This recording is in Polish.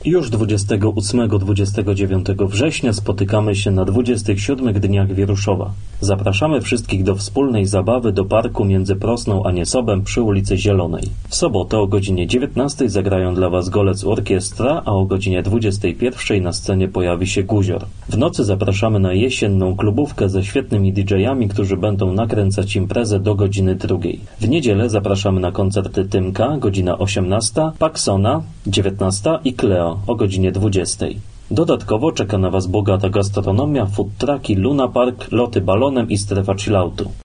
Już 28-29 września spotykamy się na 27 Dniach Wieruszowa. Zapraszamy wszystkich do wspólnej zabawy do parku między Prosną a Niesobem przy ulicy Zielonej. W sobotę o godzinie 19 zagrają dla Was Golec Orkiestra, a o godzinie 21 na scenie pojawi się Guzior. W nocy zapraszamy na jesienną klubówkę ze świetnymi DJ-ami, którzy będą nakręcać imprezę do godziny 2. W niedzielę zapraszamy na koncerty Tymka, godzina 18, Paxona, 19 i Cleo o godzinie 20. Dodatkowo czeka na Was bogata gastronomia, food trucki, Luna Park, loty balonem i strefa chilloutu.